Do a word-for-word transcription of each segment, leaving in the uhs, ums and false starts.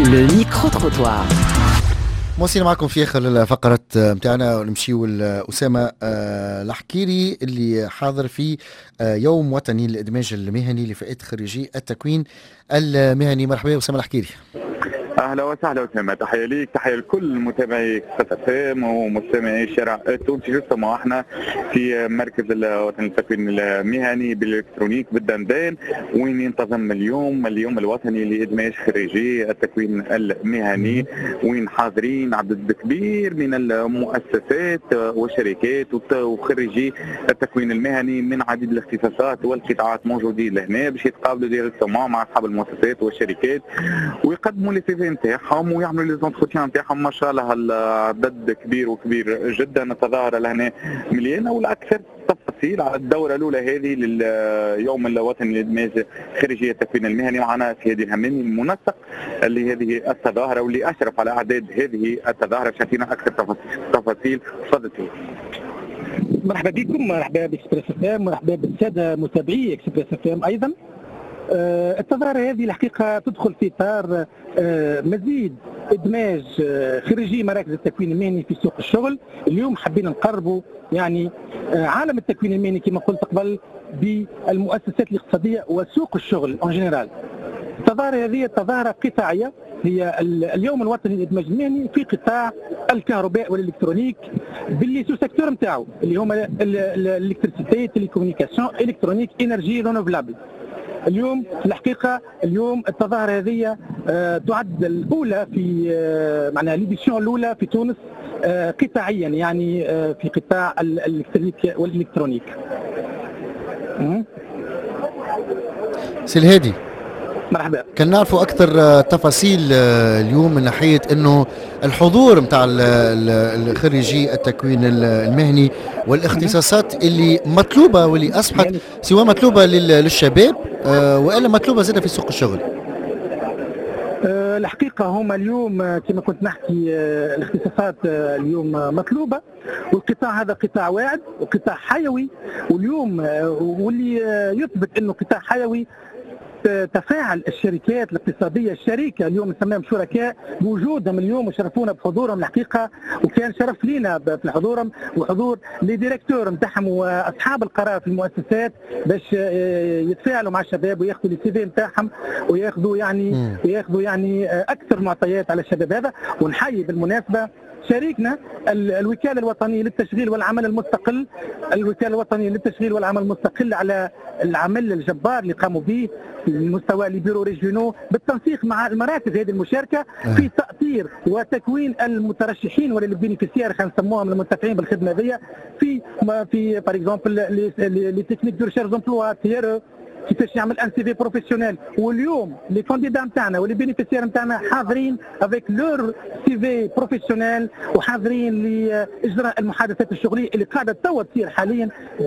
Le micro-trottoir. موصلين معكم في اخر الفقرة متاعنا ونمشيو لأسامة الحكيري اللي حاضر في يوم وطني للإدماج المهني لفئات خريجي التكوين المهني. مرحبا أسامة الحكيري. اهلا وسهلا أسامة، تحيه ليك، تحيه لكل متابعي قصة فام ومستمعي الشارع التونسي. جوستومون احنا في مركز الوطني للتكوين المهني بالالكترونيك بالدندان، وين ينتظم اليوم اليوم الوطني لادماج خريجي التكوين المهني، وين حاضرين عدد كبير من المؤسسات والشركات وخريجي التكوين المهني من عديد الاختصاصات والقطاعات موجودين لهنا باش يتقابلوا ديريكتومون مع اصحاب المؤسسات والشركات ويقدموا لي سي نتاعهم ويعملوا لي زونتروتيان نتاعهم. ما شاء الله العدد كبير وكبير جدا، التظاهره لهنا مليانه. والاكثر تفاصيل على الدوره الاولى هذه لليوم الوطني لادماج خريجي التكوين المهني معنا سيدي الهمامي المنسق لهذه التظاهره واللي اشرف على اعداد هذه التظاهره. باش يعطينا اكثر تفاصيل. تفضل. مرحبا بكم، مرحبا باكسبريس اف ام، مرحبا بالساده متابعي اكسبريس اف ام ايضا. آه التظاهره هذه الحقيقه تدخل في اطار آه مزيد ادماج آه خريجي مراكز التكوين المهني في سوق الشغل. اليوم حبينا نقربوا يعني آه عالم التكوين المهني كما قلت قبل بالمؤسسات الاقتصاديه وسوق الشغل اون جينيرال. التظاهره هذه تظاهره قطاعيه، هي اليوم الوطني للادماج المهني في قطاع الكهرباء والالكترونيك باللي سو سيكتور نتاعو اللي هما الالكتريسيتي، تيليكومونيكاسيون، الكترونيك، انرجي رينوفلابل. اليوم في الحقيقه اليوم التظاهره هذه آه تعد الاولى في آه معناها ليديسيون الاولى في تونس آه قطاعيا، يعني آه في قطاع الالكترونيك والالكترونيك. سي الهادي، مرحبا. كان نعرفوا اكثر تفاصيل اليوم من ناحيه انه الحضور نتاع الخريجي التكوين المهني والاختصاصات اللي مطلوبه واللي اصبحت سواء مطلوبه للشباب والا مطلوبه زاده في سوق الشغل. الحقيقه هما اليوم كما كنت نحكي الاختصاصات اليوم مطلوبه، والقطاع هذا قطاع واعد وقطاع حيوي، واليوم واللي يثبت انه قطاع حيوي تفاعل الشركات الاقتصاديه الشريكه اليوم نسميهم شركاء بوجودهم اليوم وشرفونا بحضورهم الحقيقه، وكان شرف لينا في حضورهم وحضور لي ديريكتور نتاعهم واصحاب القرار في المؤسسات باش يتفاعلوا مع الشباب وياخذوا لي سي في نتاعهم وياخذوا يعني وياخذوا يعني اكثر معطيات على الشباب هذا. ونحيي بالمناسبه شريكنا الوكاله الوطنيه للتشغيل والعمل المستقل، الوكاله الوطنيه للتشغيل والعمل المستقل على العمل الجبار اللي قاموا به في المستوى لي بيرو ريجيونو بالتنسيق مع المراكز هذه المشاركه في تاطير وتكوين المترشحين ولا البينيفيسيار خلينا نسموهم المنتفعين بالخدمه هذه في في باغ اكزومبل لي تكنيك دو ريشيرش امبلوا تي ار كيفاش يعمل ان سي في بروفيسيونيل. واليوم لي كانديدا نتاعنا واللي بينيفيسيار نتاعنا حاضرين افيك لور سي في بروفيسيونيل وحاضرين لاجراء المحادثات الشغليه اللي قاعده توا تصير حاليا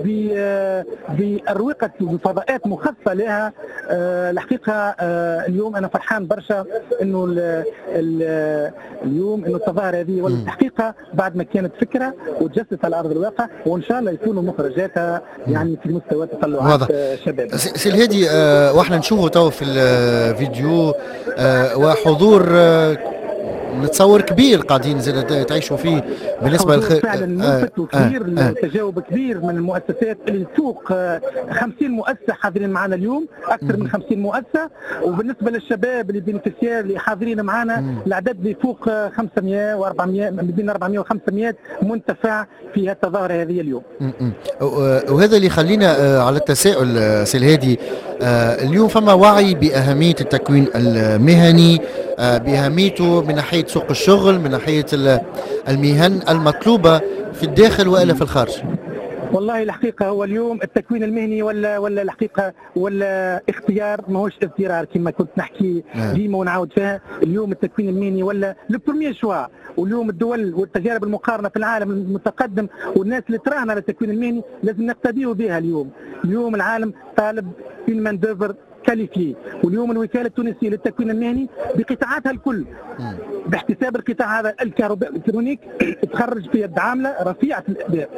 باروقه وفضاءات مخصصه لها. أه الحقيقه أه اليوم انا فرحان برشا انه ال ال اليوم انه التظاهره هذه ولا الحقيقه بعد ما كانت فكره وتجسدت على ارض الواقع، وان شاء الله يكونوا مخرجاتها يعني في مستوى تطلعات الشباب. سي الهادي، آه واحنا نشوفوا تو في الفيديو آه وحضور آه نتصور كبير قاعدين زاد تعيشوا فيه بالنسبه للخ فعلا ملفت وكبير آه آه تجاوب كبير من المؤسسات اللي تسوق خمسين مؤسسه حاضرين معنا اليوم، اكثر من خمسين مؤسسه. وبالنسبه للشباب اللي بينفيسيار اللي حاضرين معنا العدد اللي فوق خمسمائة وأربعمائة ما بين أربعمائة وخمسمائة منتفع في التظاهره هذه اليوم. وهذا اللي يخلينا على التساؤل سي الهادي. اليوم فما وعي باهميه التكوين المهني، باهميته من ناحيه سوق الشغل، من ناحيه المهن المطلوبه في الداخل والا في الخارج. والله الحقيقه هو اليوم التكوين المهني ولا ولا الحقيقه ولا اختيار ماهوش اضطرار كما كنت نحكي ديما ونعاود فيها. اليوم التكوين المهني ولا لو بروميير شوا، واليوم الدول والتجارب المقارنه في العالم المتقدم والناس اللي تراهن على التكوين المهني لازم نقتديوا بها. اليوم اليوم العالم طالب في الماندوفر كاليفي، واليوم الوكاله التونسيه للتكوين المهني بقطاعاتها الكل باحتساب القطاع هذا الكهرباء الالكترونيك تخرج في يد عامله رفيعه الاداء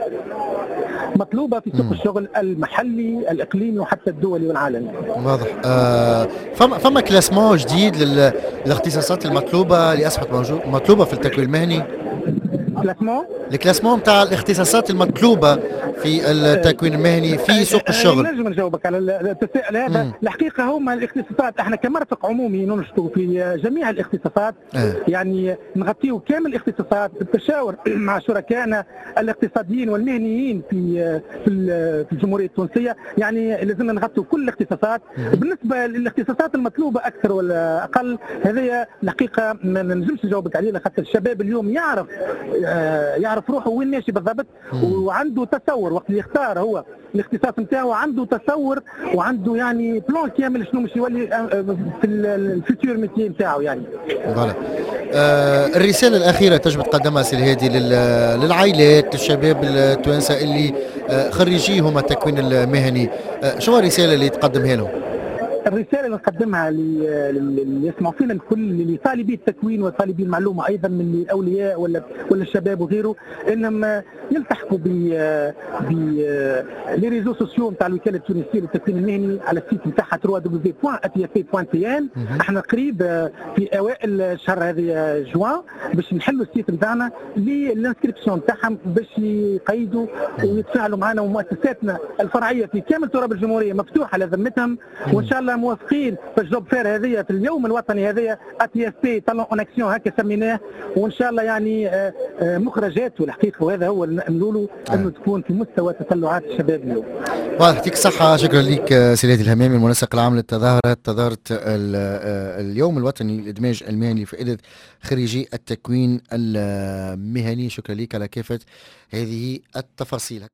مطلوبه في سوق مم. الشغل المحلي الاقليمي وحتى الدولي والعالمي. واضح. آه فما فما كلاسمون جديد لل- للاختصاصات المطلوبه اللي اصبحت موجود مطلوبه في التكوين المهني. كلاسمون الكلاسمون نتاع الاختصاصات المطلوبه في التكوين المهني في سوق الشغل. نجم نجاوبك على التساؤل هذا. مم. الحقيقه هما الاختصاصات احنا كمرفق عمومي ننشطوا في جميع الاختصاصات. آه. يعني نغطيو كامل الاختصاصات بالتشاور مع شركائنا الاقتصاديين والمهنيين في في ال- في الجمهوريه التونسيه. يعني لازمنا نغطيو كل الاختصاصات. مم. بالنسبه للاختصاصات المطلوبه اكثر ولا اقل هذه الحقيقه ما نجمش نجاوبك عليها لخاطر الشباب اليوم يعرف آه، يعرف روحه وين ماشي بالضبط مم. وعنده تصور وقت اللي يختار هو الاختصاص نتاعو عنده تصور وعنده يعني بلان كامل شنو مش يولي آه، في ال- الفيتور ميتي نتاعو يعني. فوالا. آه الرسالة الأخيرة تجب تقدمها سي الهادي لل- للعائلات الشباب التوانسة اللي آه خريجيهم التكوين المهني، آه شو الرسالة اللي تقدمها لهم؟ الرساله اللي نقدمها لل- لل- اللي يسمعوا فينا الكل لطالبي التكوين وطالبي المعلومه ايضا من الاولياء ولا ولا الشباب وغيره انهم يلتحقوا ب ب لي ريزو سوسيو نتاع الوكاله التونسيه للتكوين المهني على السيت نتاعها دبليو دبليو دبليو بوان ا تي اف بوان تي ان. احنا قريب آه، في اوائل الشهر هذه آه، جوان باش نحلوا السيت نتاعنا للانسكريبسيون نتاعهم باش يقيدوا ويتفاعلوا معنا ومؤسساتنا الفرعيه في كامل تراب الجمهوريه مفتوحه على ذمتهم. وان شاء الله موافقين في الجوب فير هذه في اليوم الوطني هذه ا تي اف بي طالون اون اكسيون هكا سميناه. وان شاء الله يعني آه، آه، مخرجاته الحقيقه وهذا هو اللي نأملوا له انه تكون في مستوى تطلعات الشباب اليوم. واضح. يعطيك الصحة. شكرا لك آه، سي الهادي الهمامي المنسق العام للتظاهرة تظاهرة ال- آه، اليوم الوطني للإدماج المهني لفائدة خريجي التكوين المهني. شكرا لك على كافة هذه التفاصيل.